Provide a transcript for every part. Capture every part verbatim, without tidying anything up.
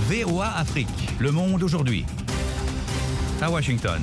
V O A Afrique, Le Monde aujourd'hui. À Washington.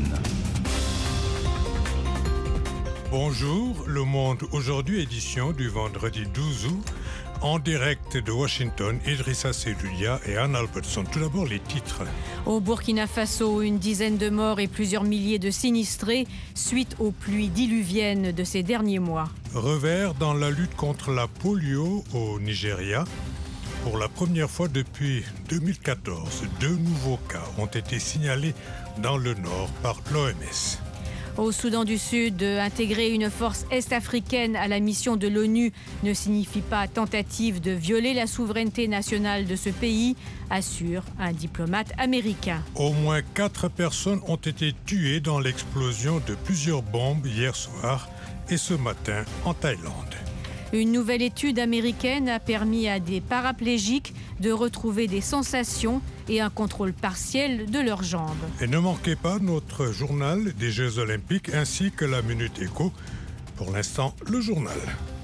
Bonjour, Le Monde aujourd'hui, édition du vendredi douze août. En direct de Washington, Idrissa Seloulia et Anne Albertson. Tout d'abord, les titres. Au Burkina Faso, une dizaine de morts et plusieurs milliers de sinistrés suite aux pluies diluviennes de ces derniers mois. Revers dans la lutte contre la polio au Nigeria. Pour la première fois depuis deux mille quatorze, deux nouveaux cas ont été signalés dans le nord par l'O M S. Au Soudan du Sud, intégrer une force est-africaine à la mission de l'ONU ne signifie pas tentative de violer la souveraineté nationale de ce pays, assure un diplomate américain. Au moins quatre personnes ont été tuées dans l'explosion de plusieurs bombes hier soir et ce matin en Thaïlande. Une nouvelle étude américaine a permis à des paraplégiques de retrouver des sensations et un contrôle partiel de leurs jambes. Et ne manquez pas notre journal des Jeux Olympiques ainsi que la Minute Éco. Pour l'instant, le journal.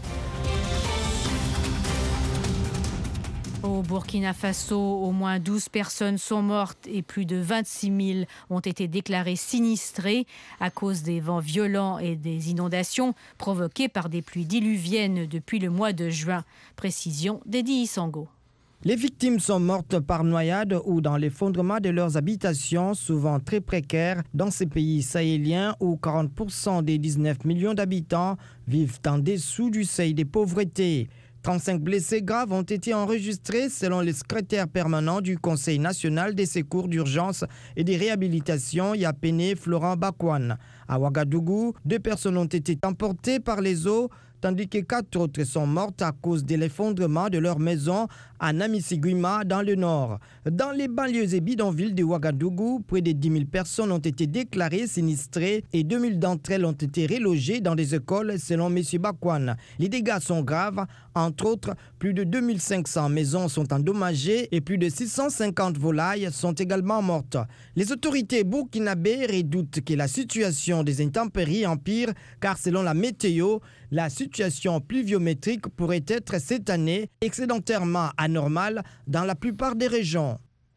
Au Burkina Faso, au moins douze personnes sont mortes et plus de vingt-six mille ont été déclarées sinistrées à cause des vents violents et des inondations provoquées par des pluies diluviennes depuis le mois de juin. Précision d'Eddie Isango. Les victimes sont mortes par noyade ou dans l'effondrement de leurs habitations, souvent très précaires, dans ces pays sahéliens où quarante pour cent des dix-neuf millions d'habitants vivent en dessous du seuil de pauvreté. trente-cinq blessés graves ont été enregistrés selon le secrétaire permanent du Conseil national des secours d'urgence et des réhabilitations, Yapene Florent Bakwan. À Ouagadougou, deux personnes ont été emportées par les eaux, tandis que quatre autres sont mortes à cause de l'effondrement de leur maison à Namisiguima dans le nord. Dans les banlieues et bidonvilles de Ouagadougou, près de dix mille personnes ont été déclarées sinistrées et deux mille d'entre elles ont été relogées dans des écoles selon M. Bakwan. Les dégâts sont graves. Entre autres, plus de deux mille cinq cents maisons sont endommagées et plus de six cent cinquante volailles sont également mortes. Les autorités burkinabées redoutent que la situation des intempéries empire car selon la météo, la situation pluviométrique pourrait être cette année excédentairement anormale dans la plupart des régions.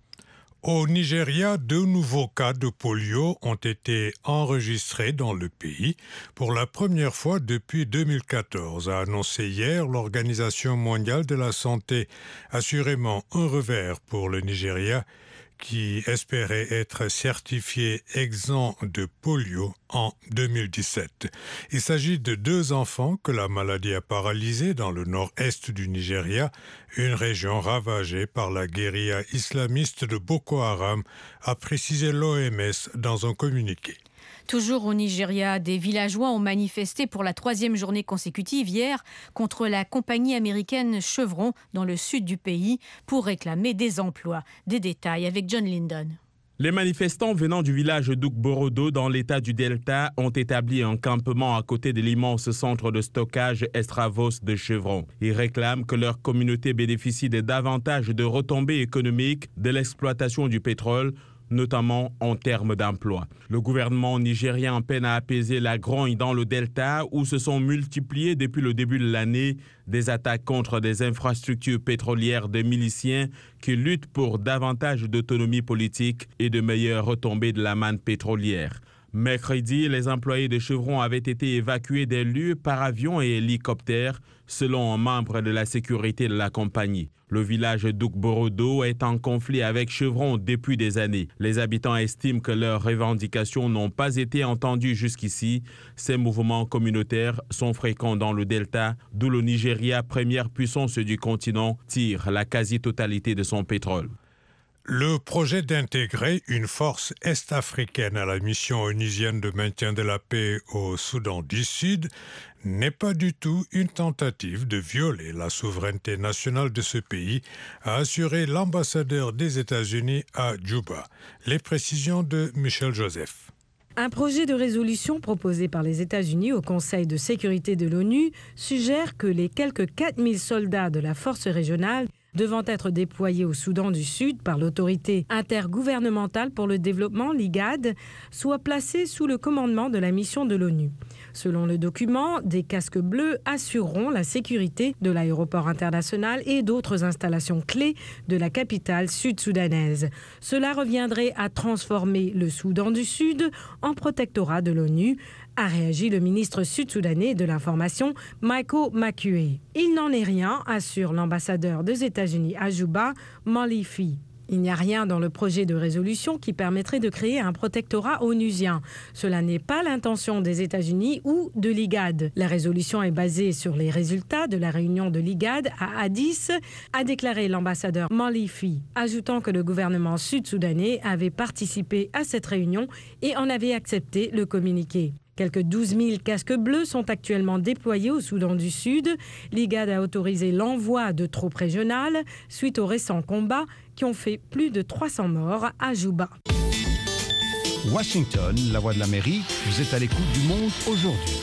Au Nigeria, deux nouveaux cas de polio ont été enregistrés dans le pays pour la première fois depuis deux mille quatorze, a annoncé hier l'Organisation mondiale de la santé. Assurément un revers pour le Nigeria qui espérait être certifié exempt de polio en deux mille dix-sept. Il s'agit de deux enfants que la maladie a paralysés dans le nord-est du Nigeria, une région ravagée par la guérilla islamiste de Boko Haram, a précisé l'O M S dans un communiqué. Toujours au Nigeria, des villageois ont manifesté pour la troisième journée consécutive hier contre la compagnie américaine Chevron dans le sud du pays pour réclamer des emplois. Des détails avec John Linden. Les manifestants venant du village d'Ukborodo dans l'état du Delta ont établi un campement à côté de l'immense centre de stockage Estravos de Chevron. Ils réclament que leur communauté bénéficie de davantage de retombées économiques de l'exploitation du pétrole, notamment en termes d'emploi. Le gouvernement nigérien peine à apaiser la grogne dans le Delta où se sont multipliées depuis le début de l'année des attaques contre des infrastructures pétrolières de miliciens qui luttent pour davantage d'autonomie politique et de meilleures retombées de la manne pétrolière. Mercredi, les employés de Chevron avaient été évacués des lieux par avion et hélicoptère, selon un membre de la sécurité de la compagnie. Le village d'Ukborodo est en conflit avec Chevron depuis des années. Les habitants estiment que leurs revendications n'ont pas été entendues jusqu'ici. Ces mouvements communautaires sont fréquents dans le Delta, d'où le Nigeria, première puissance du continent, tire la quasi-totalité de son pétrole. Le projet d'intégrer une force est-africaine à la mission onusienne de maintien de la paix au Soudan du Sud n'est pas du tout une tentative de violer la souveraineté nationale de ce pays, a assuré l'ambassadeur des États-Unis à Djouba. Les précisions de Michel Joseph. Un projet de résolution proposé par les États-Unis au Conseil de sécurité de l'ONU suggère que les quelques quatre mille soldats de la force régionale devant être déployés au Soudan du Sud par l'autorité intergouvernementale pour le développement, l'I G A D, soient placés sous le commandement de la mission de l'ONU. Selon le document, des casques bleus assureront la sécurité de l'aéroport international et d'autres installations clés de la capitale sud-soudanaise. Cela reviendrait à transformer le Soudan du Sud en protectorat de l'ONU, a réagi le ministre sud-soudanais de l'information, Michael Makuei. Il n'en est rien, assure l'ambassadeur des États-Unis à Juba, Malifi. Il n'y a rien dans le projet de résolution qui permettrait de créer un protectorat onusien. Cela n'est pas l'intention des États-Unis ou de l'I G A D. La résolution est basée sur les résultats de la réunion de l'I G A D à Addis, a déclaré l'ambassadeur Malifi, ajoutant que le gouvernement sud-soudanais avait participé à cette réunion et en avait accepté le communiqué. Quelques douze mille casques bleus sont actuellement déployés au Soudan du Sud. L'I G A D a autorisé l'envoi de troupes régionales suite aux récents combats qui ont fait plus de trois cents morts à Juba. Washington, la voix de l'Amérique, vous êtes à l'écoute du Monde aujourd'hui.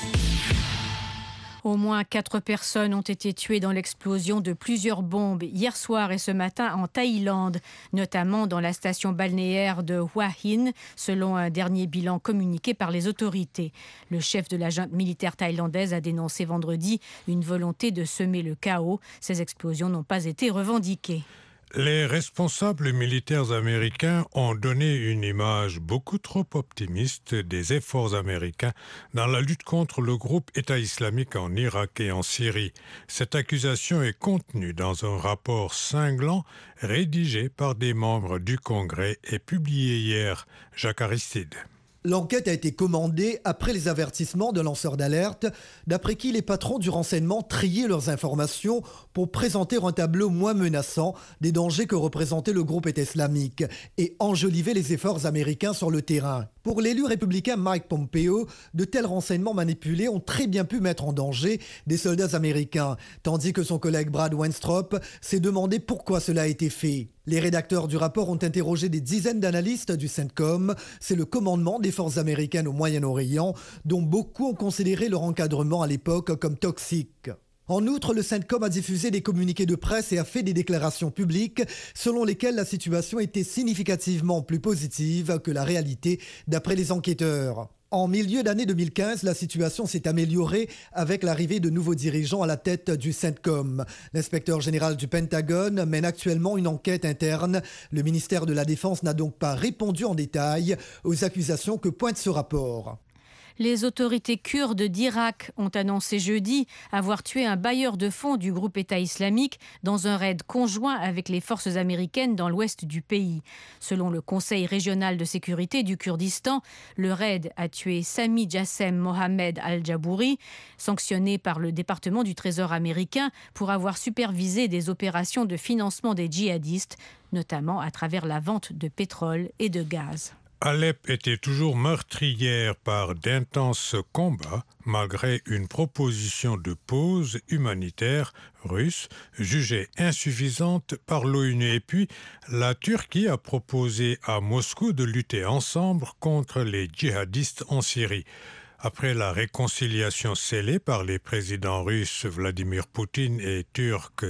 Au moins quatre personnes ont été tuées dans l'explosion de plusieurs bombes hier soir et ce matin en Thaïlande, notamment dans la station balnéaire de Hua Hin, selon un dernier bilan communiqué par les autorités. Le chef de la junte militaire thaïlandaise a dénoncé vendredi une volonté de semer le chaos. Ces explosions n'ont pas été revendiquées. Les responsables militaires américains ont donné une image beaucoup trop optimiste des efforts américains dans la lutte contre le groupe État islamique en Irak et en Syrie. Cette accusation est contenue dans un rapport cinglant rédigé par des membres du Congrès et publié hier. Jacques Aristide. L'enquête a été commandée après les avertissements de lanceurs d'alerte, d'après qui les patrons du renseignement triaient leurs informations pour présenter un tableau moins menaçant des dangers que représentait le groupe État islamique et enjoliver les efforts américains sur le terrain. Pour l'élu républicain Mike Pompeo, de tels renseignements manipulés ont très bien pu mettre en danger des soldats américains, tandis que son collègue Brad Wenstrup s'est demandé pourquoi cela a été fait. Les rédacteurs du rapport ont interrogé des dizaines d'analystes du CENTCOM, c'est le commandement des forces américaines au Moyen-Orient, dont beaucoup ont considéré leur encadrement à l'époque comme toxique. En outre, le CENTCOM a diffusé des communiqués de presse et a fait des déclarations publiques selon lesquelles la situation était significativement plus positive que la réalité d'après les enquêteurs. En milieu d'année deux mille quinze, la situation s'est améliorée avec l'arrivée de nouveaux dirigeants à la tête du CENTCOM. L'inspecteur général du Pentagone mène actuellement une enquête interne. Le ministère de la Défense n'a donc pas répondu en détail aux accusations que pointe ce rapport. Les autorités kurdes d'Irak ont annoncé jeudi avoir tué un bailleur de fonds du groupe État islamique dans un raid conjoint avec les forces américaines dans l'ouest du pays. Selon le Conseil régional de sécurité du Kurdistan, le raid a tué Sami Jassem Mohamed al-Jabouri, sanctionné par le département du Trésor américain pour avoir supervisé des opérations de financement des djihadistes, notamment à travers la vente de pétrole et de gaz. Alep était toujours meurtrière par d'intenses combats, malgré une proposition de pause humanitaire russe jugée insuffisante par l'ONU. Et puis, la Turquie a proposé à Moscou de lutter ensemble contre les djihadistes en Syrie. Après la réconciliation scellée par les présidents russes Vladimir Poutine et turc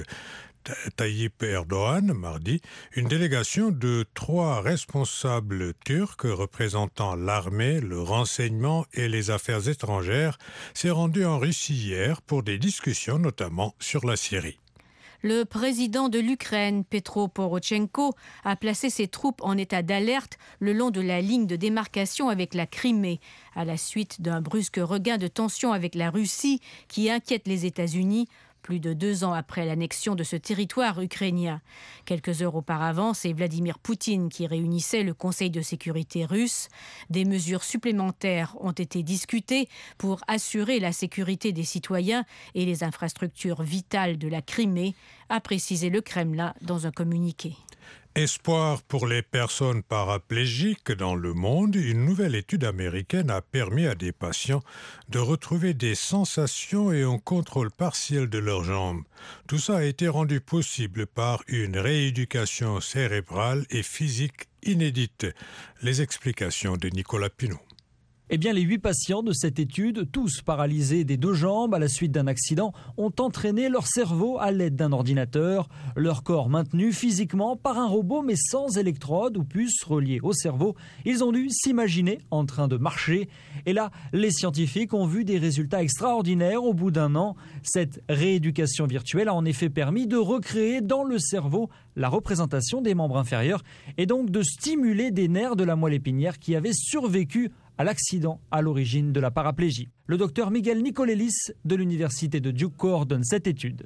Tayyip Erdogan, mardi, une délégation de trois responsables turcs représentant l'armée, le renseignement et les affaires étrangères s'est rendue en Russie hier pour des discussions notamment sur la Syrie. Le président de l'Ukraine, Petro Porochenko, a placé ses troupes en état d'alerte le long de la ligne de démarcation avec la Crimée, à la suite d'un brusque regain de tension avec la Russie qui inquiète les États-Unis, plus de deux ans après l'annexion de ce territoire ukrainien. Quelques heures auparavant, c'est Vladimir Poutine qui réunissait le Conseil de sécurité russe. Des mesures supplémentaires ont été discutées pour assurer la sécurité des citoyens et les infrastructures vitales de la Crimée, a précisé le Kremlin dans un communiqué. Espoir pour les personnes paraplégiques dans le monde, une nouvelle étude américaine a permis à des patients de retrouver des sensations et un contrôle partiel de leurs jambes. Tout ça a été rendu possible par une rééducation cérébrale et physique inédite. Les explications de Nicolas Pinault. Eh bien, les huit patients de cette étude, tous paralysés des deux jambes à la suite d'un accident, ont entraîné leur cerveau à l'aide d'un ordinateur, leur corps maintenu physiquement par un robot mais sans électrode ou puce reliée au cerveau. Ils ont dû s'imaginer en train de marcher. Et là, les scientifiques ont vu des résultats extraordinaires au bout d'un an. Cette rééducation virtuelle a en effet permis de recréer dans le cerveau la représentation des membres inférieurs et donc de stimuler des nerfs de la moelle épinière qui avaient survécu à l'accident à l'origine de la paraplégie. Le docteur Miguel Nicolelis de l'université de Duke coordonne cette étude.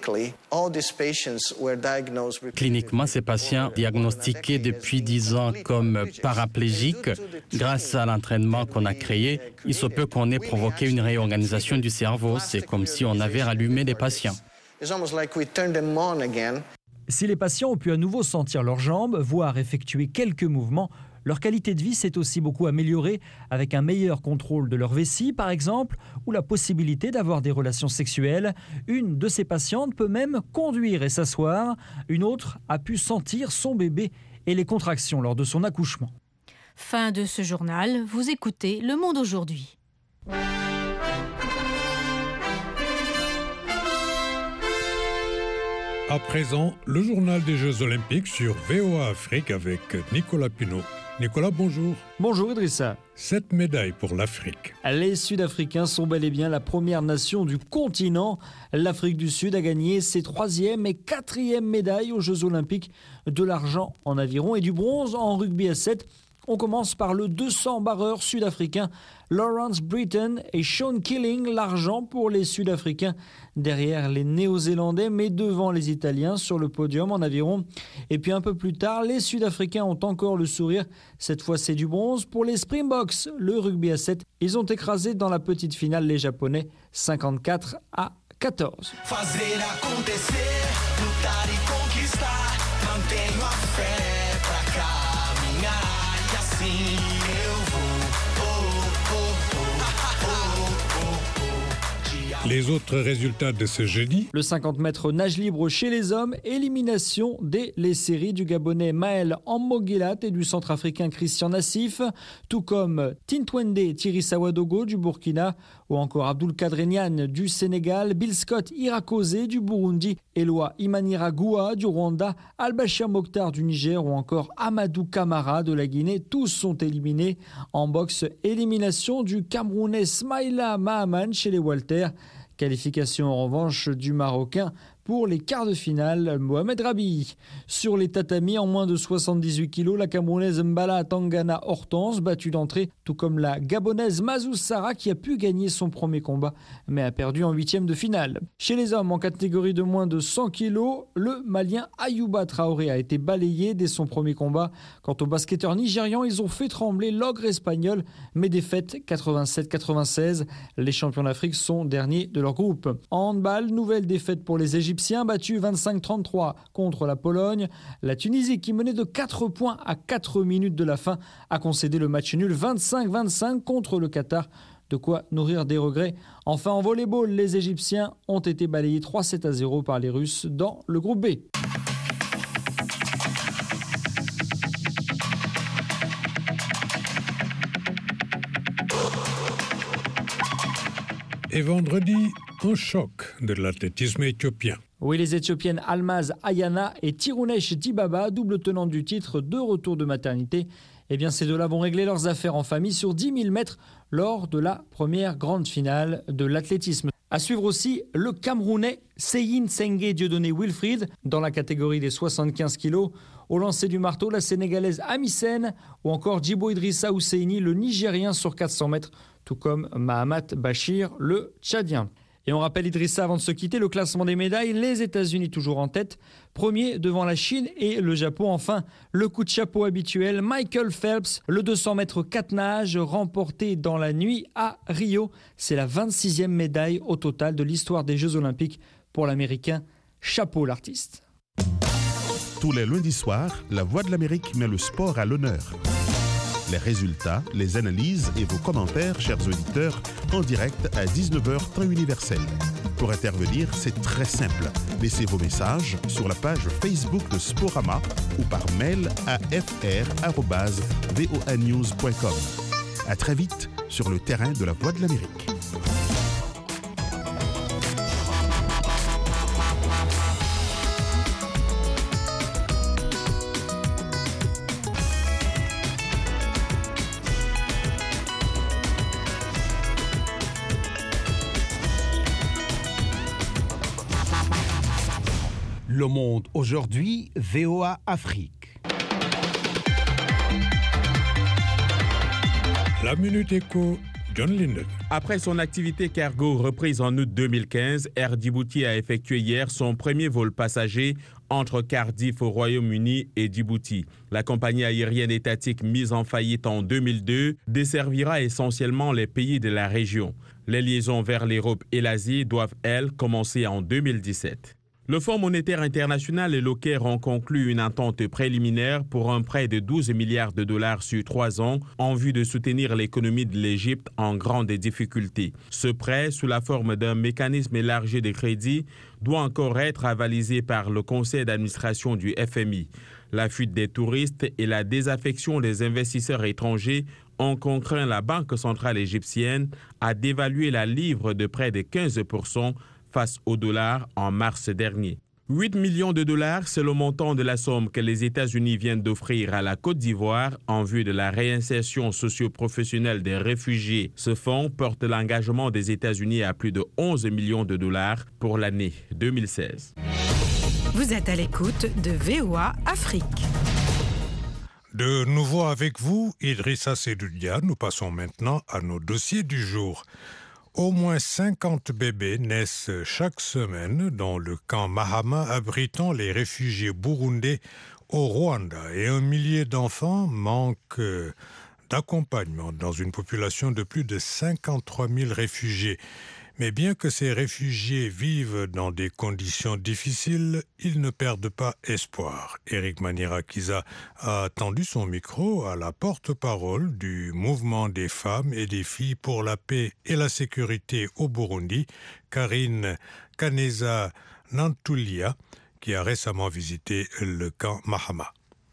Cliniquement, ces patients diagnostiqués depuis dix ans comme paraplégiques, grâce à l'entraînement qu'on a créé, il se peut qu'on ait provoqué une réorganisation du cerveau. C'est comme si on avait rallumé les patients. Si les patients ont pu à nouveau sentir leurs jambes, voire effectuer quelques mouvements, leur qualité de vie s'est aussi beaucoup améliorée avec un meilleur contrôle de leur vessie, par exemple, ou la possibilité d'avoir des relations sexuelles. Une de ces patientes peut même conduire et s'asseoir. Une autre a pu sentir son bébé et les contractions lors de son accouchement. Fin de ce journal. Vous écoutez Le Monde aujourd'hui. À présent, le journal des Jeux Olympiques sur V O A Afrique avec Nicolas Pinault. Nicolas, bonjour. Bonjour Idrissa. Sept médailles pour l'Afrique. Les Sud-Africains sont bel et bien la première nation du continent. L'Afrique du Sud a gagné ses troisième et quatrième médailles aux Jeux Olympiques, de l'argent en aviron et du bronze en rugby à sept. On commence par le deux cents barreur sud-africain Lawrence Britton et Sean Killing, l'argent pour les Sud-Africains derrière les Néo-Zélandais mais devant les Italiens sur le podium en aviron. Et puis un peu plus tard, les Sud-Africains ont encore le sourire. Cette fois, c'est du bronze pour les Springboks, le rugby à sept. Ils ont écrasé dans la petite finale les Japonais cinquante-quatre à quatorze. Les autres résultats de ce jeudi. Le cinquante mètres nage libre chez les hommes, élimination dès les séries du Gabonais Maël Ammogilat et du Centrafricain Christian Nassif, tout comme Tintwende Thirisawadogo du Burkina ou encore Abdul Kadrenian du Sénégal, Bill Scott Irakose du Burundi, Eloi Imaniragoua du Rwanda, Al-Bashir Mokhtar du Niger ou encore Amadou Kamara de la Guinée. Tous sont éliminés. En boxe, élimination du Camerounais Smaïla Mahaman chez les Walters. Qualification en revanche du Marocain pour les quarts de finale, Mohamed Rabi. Sur les tatamis, en moins de soixante-dix-huit kilos, la Camerounaise Mbala Tangana Hortense, battue d'entrée, tout comme la Gabonaise Mazou Sarra qui a pu gagner son premier combat, mais a perdu en huitième de finale. Chez les hommes, en catégorie de moins de cent kilos, le Malien Ayouba Traoré a été balayé dès son premier combat. Quant aux basketteurs nigérians, ils ont fait trembler l'ogre espagnol, mais défaite quatre-vingt-sept quatre-vingt-seize. Les champions d'Afrique sont derniers de leur groupe. En handball, nouvelle défaite pour les Égyptiens. Égyptiens battus vingt-cinq trente-trois contre la Pologne. La Tunisie, qui menait de quatre points à quatre minutes de la fin, a concédé le match nul vingt-cinq vingt-cinq contre le Qatar. De quoi nourrir des regrets. Enfin, en volleyball, les Égyptiens ont été balayés trois sept à zéro par les Russes dans le groupe B. Et vendredi, un choc de l'athlétisme éthiopien. Oui, les Éthiopiennes Almaz Ayana et Tirunesh Dibaba, double tenante du titre de retour de maternité, eh bien ces deux-là vont régler leurs affaires en famille sur dix mille mètres lors de la première grande finale de l'athlétisme. À suivre aussi le Camerounais Seyin Senge Dieudonné Wilfried dans la catégorie des soixante-quinze kilos. Au lancer du marteau, la Sénégalaise Amisen ou encore Djibo Idrissa Ousseini, le Nigérien sur quatre cents mètres, tout comme Mahamat Bachir, le Tchadien. Et on rappelle Idrissa avant de se quitter, le classement des médailles, les États-Unis toujours en tête, premier devant la Chine et le Japon. Enfin, le coup de chapeau habituel, Michael Phelps, le deux cents mètres quatre nages remporté dans la nuit à Rio. C'est la vingt-sixième médaille au total de l'histoire des Jeux Olympiques pour l'Américain. Chapeau l'artiste. Tous les lundis soirs, La Voix de l'Amérique met le sport à l'honneur. Les résultats, les analyses et vos commentaires, chers auditeurs, en direct à dix-neuf heures temps universel. Pour intervenir, c'est très simple. Laissez vos messages sur la page Facebook de Sporama ou par mail à f r arobase v o a news point com. À très vite sur le terrain de la Voix de l'Amérique. Le Monde aujourd'hui, V O A Afrique. La Minute Éco, John Linden. Après son activité cargo reprise en août deux mille quinze, Air Djibouti a effectué hier son premier vol passager entre Cardiff au Royaume-Uni et Djibouti. La compagnie aérienne étatique mise en faillite en deux mille deux desservira essentiellement les pays de la région. Les liaisons vers l'Europe et l'Asie doivent, elles, commencer en deux mille dix-sept. Le Fonds monétaire international et l'O C A R ont conclu une entente préliminaire pour un prêt de douze milliards de dollars sur trois ans en vue de soutenir l'économie de l'Égypte en grande difficulté. Ce prêt, sous la forme d'un mécanisme élargi de crédit, doit encore être avalisé par le conseil d'administration du F M I. La fuite des touristes et la désaffection des investisseurs étrangers ont contraint la Banque centrale égyptienne à dévaluer la livre de près de quinze pour cent face au dollar en mars dernier. huit millions de dollars, c'est le montant de la somme que les États-Unis viennent d'offrir à la Côte d'Ivoire en vue de la réinsertion socio-professionnelle des réfugiés. Ce fonds porte l'engagement des États-Unis à plus de onze millions de dollars pour l'année deux mille seize. Vous êtes à l'écoute de V O A Afrique. De nouveau avec vous, Idrissa Sedoudia. Nous passons maintenant à nos dossiers du jour. Au moins cinquante bébés naissent chaque semaine dans le camp Mahama abritant les réfugiés burundais au Rwanda et un millier d'enfants manquent d'accompagnement dans une population de plus de cinquante-trois mille réfugiés. Mais bien que ces réfugiés vivent dans des conditions difficiles, ils ne perdent pas espoir. Eric Manirakiza a tendu son micro à la porte-parole du mouvement des femmes et des filles pour la paix et la sécurité au Burundi, Karine Kaneza Nantulia, qui a récemment visité le camp Mahama.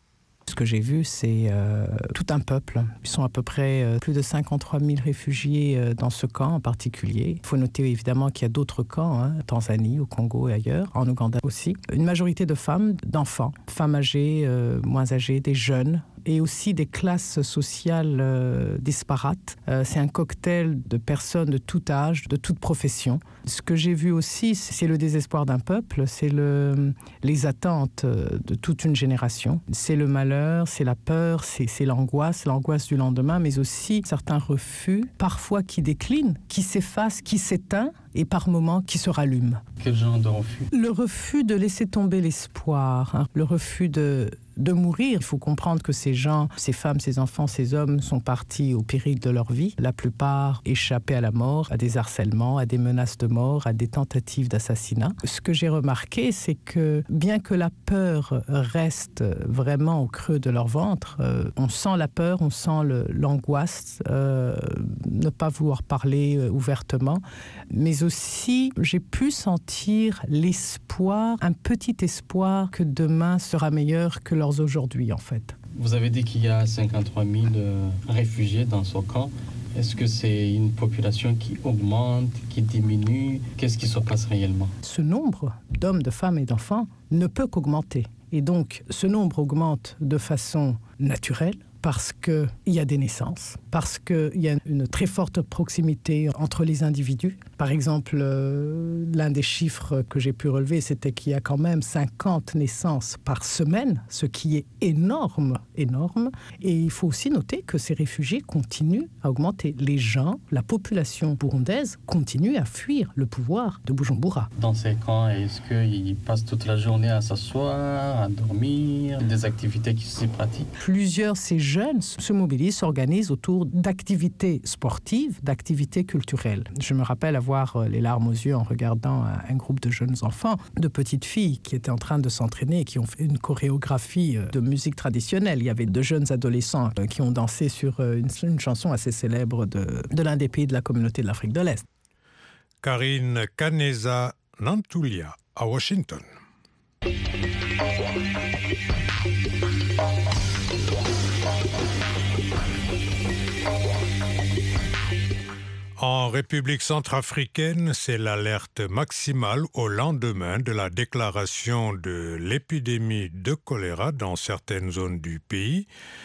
Ce que j'ai vu, c'est euh, tout un peuple. Ils sont à peu près euh, plus de cinquante-trois mille réfugiés euh, dans ce camp en particulier. Il faut noter évidemment qu'il y a d'autres camps, hein, en Tanzanie, au Congo et ailleurs, en Ouganda aussi. Une majorité de femmes, d'enfants, femmes âgées, euh, moins âgées, des jeunes, et aussi des classes sociales euh, disparates. Euh, c'est un cocktail de personnes de tout âge, de toute profession. Ce que j'ai vu aussi, c'est le désespoir d'un peuple, c'est le, les attentes de toute une génération. C'est le malheur, c'est la peur, c'est, c'est l'angoisse, l'angoisse du lendemain, mais aussi certains refus, parfois qui déclinent, qui s'effacent, qui s'éteignent, et par moments qui se rallument. Quel genre de refus ? Le refus de laisser tomber l'espoir, hein, le refus de, de mourir. Il faut comprendre que ces gens, ces femmes, ces enfants, ces hommes sont partis au péril de leur vie. La plupart échappaient à la mort, à des harcèlements, à des menaces de mort, à des tentatives d'assassinat. Ce que j'ai remarqué, c'est que bien que la peur reste vraiment au creux de leur ventre, euh, on sent la peur, on sent le, l'angoisse, euh, ne pas vouloir parler euh, ouvertement, mais aussi j'ai pu sentir l'espoir, un petit espoir que demain sera meilleur que leurs aujourd'hui en fait. Vous avez dit qu'il y a cinquante-trois mille euh, réfugiés dans ce camp. Est-ce que c'est une population qui augmente, qui diminue ? Qu'est-ce qui se passe réellement ? Ce nombre d'hommes, de femmes et d'enfants ne peut qu'augmenter. Et donc ce nombre augmente de façon naturelle, parce qu'il y a des naissances, parce qu'il y a une très forte proximité entre les individus. Par exemple, euh, l'un des chiffres que j'ai pu relever, c'était qu'il y a quand même cinquante naissances par semaine, ce qui est énorme, énorme. Et il faut aussi noter que ces réfugiés continuent à augmenter. Les gens, la population burundaise continue à fuir le pouvoir de Bujumbura. Dans ces camps, est-ce qu'ils passent toute la journée à s'asseoir, à dormir, des activités qui se pratiquent ? Plusieurs ces jeunes se mobilisent, s'organisent autour d'activités sportives, d'activités culturelles. Je me rappelle avoir les larmes aux yeux en regardant un groupe de jeunes enfants, de petites filles qui étaient en train de s'entraîner et qui ont fait une chorégraphie de musique traditionnelle. Il y avait de jeunes adolescents qui ont dansé sur une, une chanson assez célèbre de, de l'un des pays de la communauté de l'Afrique de l'Est. Karine Kaneza Nantulia à Washington. En République centrafricaine, c'est l'alerte maximale au lendemain de la déclaration de l'épidémie de choléra dans certaines zones du pays.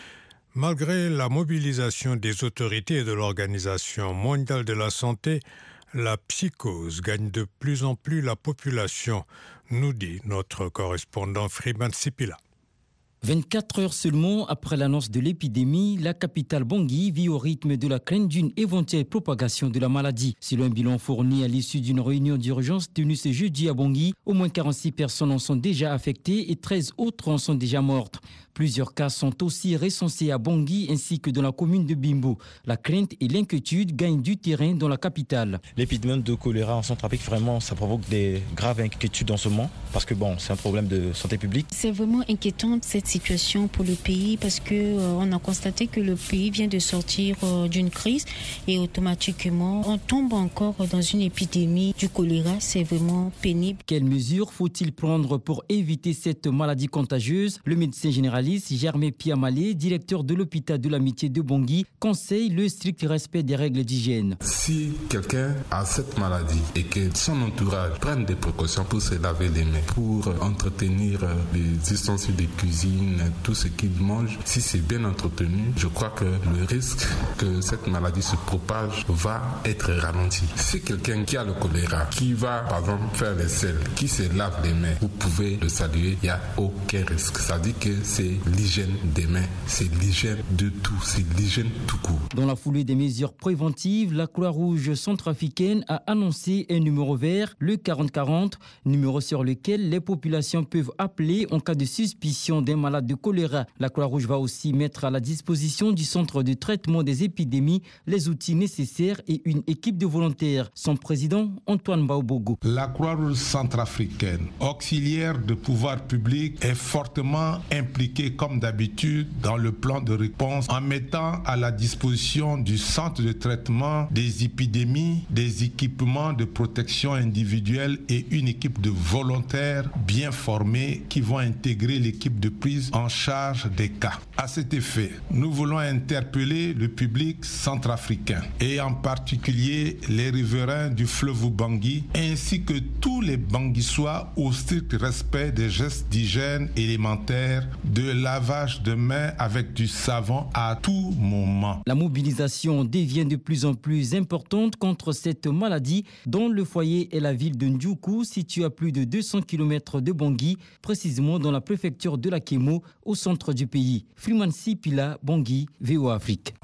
Malgré la mobilisation des autorités et de l'Organisation mondiale de la santé, la psychose gagne de plus en plus la population, nous dit notre correspondant Freeman Sipila. vingt-quatre heures seulement après l'annonce de l'épidémie, la capitale Bangui vit au rythme de la crainte d'une éventuelle propagation de la maladie. Selon un bilan fourni à l'issue d'une réunion d'urgence tenue ce jeudi à Bangui, au moins quarante-six personnes en sont déjà affectées et treize autres en sont déjà mortes. Plusieurs cas sont aussi recensés à Bangui ainsi que dans la commune de Bimbo. La crainte et l'inquiétude gagnent du terrain dans la capitale. L'épidémie de choléra en Centrafrique, vraiment, ça provoque des graves inquiétudes en ce moment parce que bon, c'est un problème de santé publique. C'est vraiment inquiétant cette situation pour le pays parce que euh, on a constaté que le pays vient de sortir euh, d'une crise et automatiquement on tombe encore dans une épidémie du choléra. C'est vraiment pénible. Quelles mesures faut-il prendre pour éviter cette maladie contagieuse? Le médecin généraliste Germain Piamalé, directeur de l'hôpital de l'Amitié de Bangui, conseille le strict respect des règles d'hygiène. Si quelqu'un a cette maladie et que son entourage prenne des précautions pour se laver les mains, pour entretenir les ustensiles de cuisine, tout ce qu'il mange, si c'est bien entretenu, je crois que le risque que cette maladie se propage va être ralenti. Si quelqu'un qui a le choléra, qui va par exemple faire les selles, qui se lave les mains, vous pouvez le saluer, il n'y a aucun risque. Ça dit que c'est l'hygiène des mains, c'est l'hygiène de tout, c'est l'hygiène tout court. Dans la foulée des mesures préventives, la Croix-Rouge centrafricaine a annoncé un numéro vert, le quarante quarante, numéro sur lequel les populations peuvent appeler en cas de suspicion d'un malade de choléra. La Croix-Rouge va aussi mettre à la disposition du centre de traitement des épidémies les outils nécessaires et une équipe de volontaires. Son président, Antoine Baobogo. La Croix-Rouge centrafricaine, auxiliaire de pouvoir public, est fortement impliquée comme d'habitude dans le plan de réponse en mettant à la disposition du centre de traitement des épidémies des équipements de protection individuelle et une équipe de volontaires bien formés qui vont intégrer l'équipe de prise en charge des cas. À cet effet, nous voulons interpeller le public centrafricain et en particulier les riverains du fleuve Bangui ainsi que tous les Banguissois au strict respect des gestes d'hygiène élémentaires de lavage de mains avec du savon à tout moment. La mobilisation devient de plus en plus importante contre cette maladie dont le foyer est la ville de Ndjoukou, située à plus de deux cents kilomètres de Bangui, précisément dans la préfecture de la Kémo, au centre du pays. Freeman Sipila, Bangui, V O A Afrique.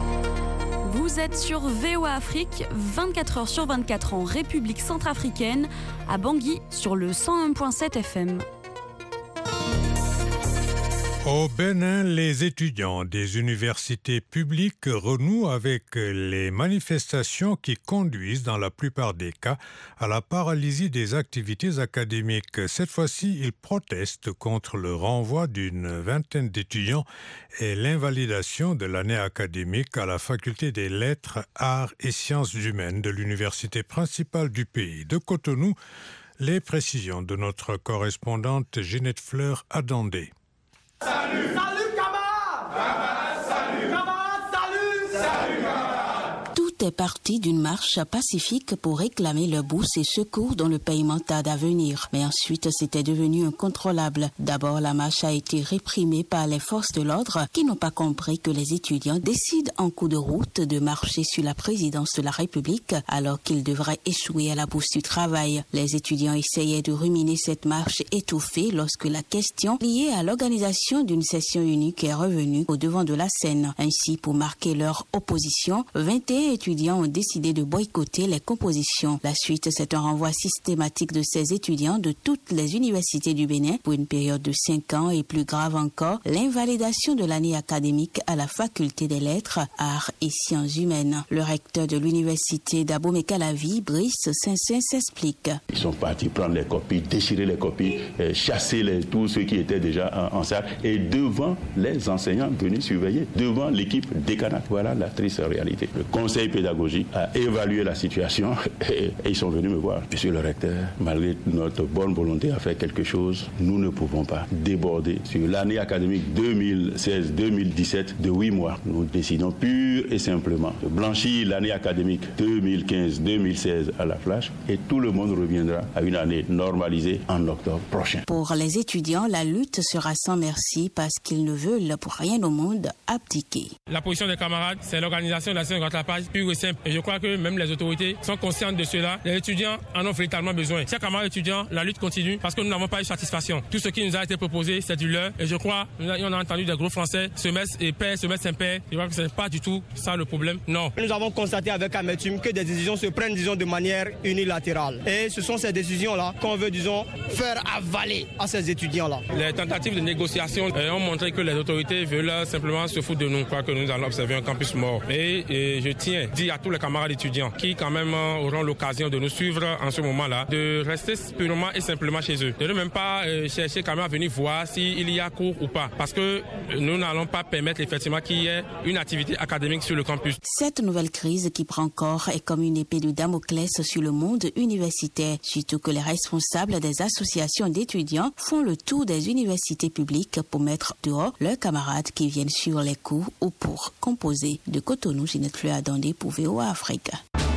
Vous êtes sur V O A Afrique, vingt-quatre heures sur vingt-quatre en République centrafricaine, à Bangui sur le cent un virgule sept F M. Au Bénin, les étudiants des universités publiques renouent avec les manifestations qui conduisent, dans la plupart des cas, à la paralysie des activités académiques. Cette fois-ci, ils protestent contre le renvoi d'une vingtaine d'étudiants et l'invalidation de l'année académique à la faculté des lettres, arts et sciences humaines de l'université principale du pays. De Cotonou, les précisions de notre correspondante Ginette Fleur à Dandé. Salut Salut camarades Camarades, salut Camarades, salut Salut camarades. Tout est parti d'une marche pacifique pour réclamer leur bourse et secours dans le paiement tarde à venir. Mais ensuite, c'était devenu incontrôlable. D'abord, la marche a été réprimée par les forces de l'ordre qui n'ont pas compris que les étudiants décident en cours de route de marcher sur la présidence de la République alors qu'ils devraient échouer à la bourse du travail. Les étudiants essayaient de ruminer cette marche étouffée lorsque la question liée à l'organisation d'une session unique est revenue au devant de la scène. Ainsi, pour marquer leur opposition, vingt et un étudiants ont décidé de boycotter les compositions. La suite, c'est un renvoi systématique de ces étudiants de toutes les universités du Bénin pour une période de cinq ans et plus grave encore, l'invalidation de l'année académique à la faculté des lettres, arts et sciences humaines. Le recteur de l'université d'Abomey-Calavi, Brice Saint-Saint, s'explique. Ils sont partis prendre les copies, déchirer les copies, euh, chasser les, tous ceux qui étaient déjà en, en salle et devant les enseignants venus surveiller, devant l'équipe décanate. Voilà la triste réalité. Le conseil pédagogique, à évaluer la situation et, et ils sont venus me voir. Monsieur le recteur, malgré notre bonne volonté à faire quelque chose, nous ne pouvons pas déborder sur l'année académique deux mille seize deux mille dix-sept de huit mois. Nous décidons pur et simplement de blanchir l'année académique deux mille quinze deux mille seize à la flash et tout le monde reviendra à une année normalisée en octobre prochain. Pour les étudiants, la lutte sera sans merci parce qu'ils ne veulent pour rien au monde abdiquer. La position des camarades, c'est l'organisation de la scène rattrapage pure et simple. Et je crois que même les autorités sont conscientes de cela. Les étudiants en ont véritablement besoin. Chers camarades étudiants, la lutte continue parce que nous n'avons pas eu satisfaction. Tout ce qui nous a été proposé, c'est du leurre. Et je crois, on a entendu des gros français, semestre et pair, semestre impair. Je crois que ce n'est pas du tout ça le problème. Non. Nous avons constaté avec amertume que des décisions se prennent, disons, de manière unilatérale. Et ce sont ces décisions-là qu'on veut, disons, faire avaler à ces étudiants-là. Les tentatives de négociation euh, ont montré que les autorités veulent simplement se foutre de nous. Je crois que nous allons observer un campus mort. Et, et je tiens à dire à tous les camarades étudiants qui quand même auront l'occasion de nous suivre en ce moment-là, de rester purement et simplement chez eux. De ne même pas euh, chercher quand même à venir voir s'il y a cours ou pas. Parce que nous n'allons pas permettre effectivement qu'il y ait une activité académique sur le campus. Cette nouvelle crise qui prend corps est comme une épée de Damoclès sur le monde universitaire, surtout que les responsables des associations d'étudiants font le tour des universités publiques pour mettre dehors leurs camarades qui viennent sur les cours ou pour composer. De Cotonou, Ginette Fleur Adondé pour V O A Afrique.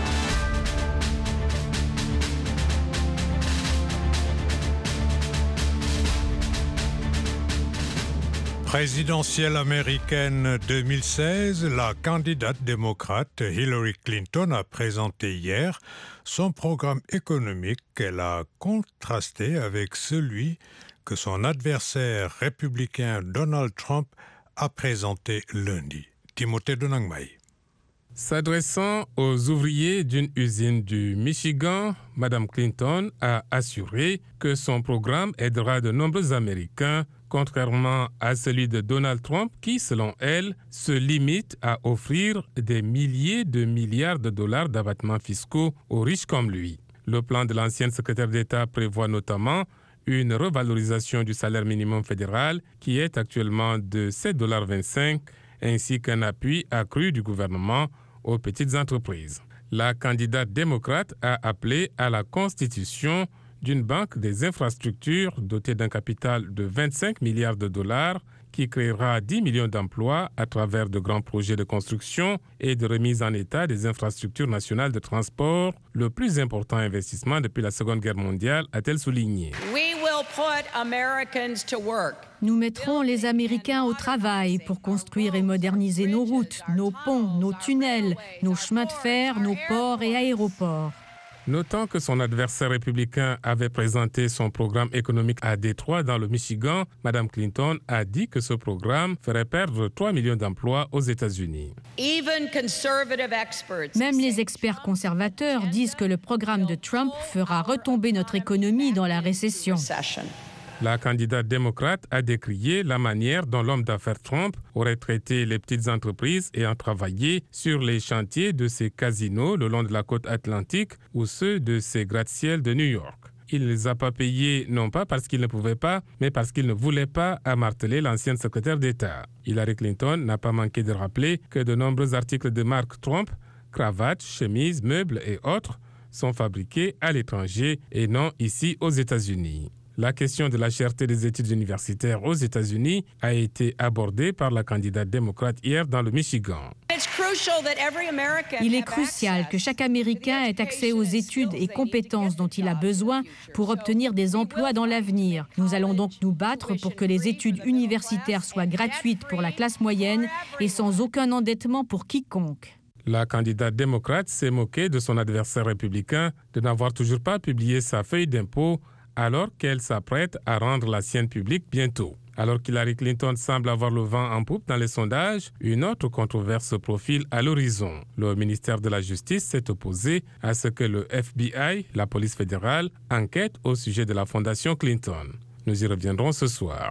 Présidentielle américaine deux mille seize, la candidate démocrate Hillary Clinton a présenté hier son programme économique qu'elle a contrasté avec celui que son adversaire républicain Donald Trump a présenté lundi. Timothée Donangmaï. S'adressant aux ouvriers d'une usine du Michigan, Mme Clinton a assuré que son programme aidera de nombreux Américains, contrairement à celui de Donald Trump qui, selon elle, se limite à offrir des milliers de milliards de dollars d'abattements fiscaux aux riches comme lui. Le plan de l'ancienne secrétaire d'État prévoit notamment une revalorisation du salaire minimum fédéral qui est actuellement de sept virgule vingt-cinq dollars ainsi qu'un appui accru du gouvernement aux petites entreprises. La candidate démocrate a appelé à la constitution d'une banque des infrastructures dotée d'un capital de vingt-cinq milliards de dollars qui créera dix millions d'emplois à travers de grands projets de construction et de remise en état des infrastructures nationales de transport, le plus important investissement depuis la Seconde Guerre mondiale, a-t-elle souligné. We will put Americans to work. Nous mettrons les Américains au travail pour construire et moderniser nos routes, nos ponts, nos tunnels, nos chemins de fer, nos ports et aéroports. Notant que son adversaire républicain avait présenté son programme économique à Détroit, dans le Michigan, Mme Clinton a dit que ce programme ferait perdre trois millions d'emplois aux États-Unis. Même les experts conservateurs disent que le programme de Trump fera retomber notre économie dans la récession. La candidate démocrate a décrié la manière dont l'homme d'affaires Trump aurait traité les petites entreprises ayant travaillé sur les chantiers de ses casinos le long de la côte atlantique ou ceux de ses gratte-ciel de New York. Il ne les a pas payés non pas parce qu'il ne pouvait pas, mais parce qu'il ne voulait pas, a martelé l'ancienne secrétaire d'État. Hillary Clinton n'a pas manqué de rappeler que de nombreux articles de marque Trump, cravates, chemises, meubles et autres, sont fabriqués à l'étranger et non ici aux États-Unis. La question de la cherté des études universitaires aux États-Unis a été abordée par la candidate démocrate hier dans le Michigan. Il est crucial que chaque Américain ait accès aux études et compétences dont il a besoin pour obtenir des emplois dans l'avenir. Nous allons donc nous battre pour que les études universitaires soient gratuites pour la classe moyenne et sans aucun endettement pour quiconque. La candidate démocrate s'est moquée de son adversaire républicain de n'avoir toujours pas publié sa feuille d'impôt alors qu'elle s'apprête à rendre la sienne publique bientôt. Alors qu'Hillary Clinton semble avoir le vent en poupe dans les sondages, une autre controverse se profile à l'horizon. Le ministère de la Justice s'est opposé à ce que le F B I, la police fédérale, enquête au sujet de la fondation Clinton. Nous y reviendrons ce soir.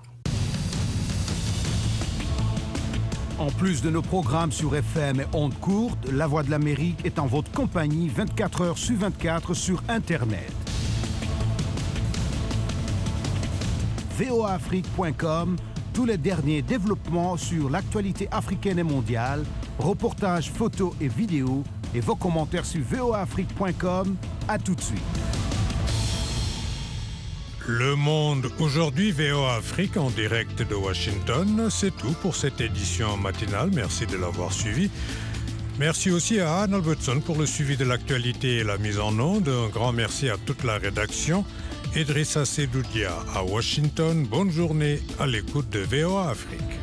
En plus de nos programmes sur F M et ondes courtes, La Voix de l'Amérique est en votre compagnie vingt-quatre heures sur vingt-quatre sur Internet. V O A Afrique point com, tous les derniers développements sur l'actualité africaine et mondiale, reportages, photos et vidéos, et vos commentaires sur v o a afrique point com. À tout de suite. Le Monde aujourd'hui, V O A Afrique en direct de Washington. C'est tout pour cette édition matinale. Merci de l'avoir suivi. Merci aussi à Anne Albertson pour le suivi de l'actualité et la mise en onde. Un grand merci à toute la rédaction. Idrissa Sedoudia à Washington. Bonne journée à l'écoute de V O A Afrique.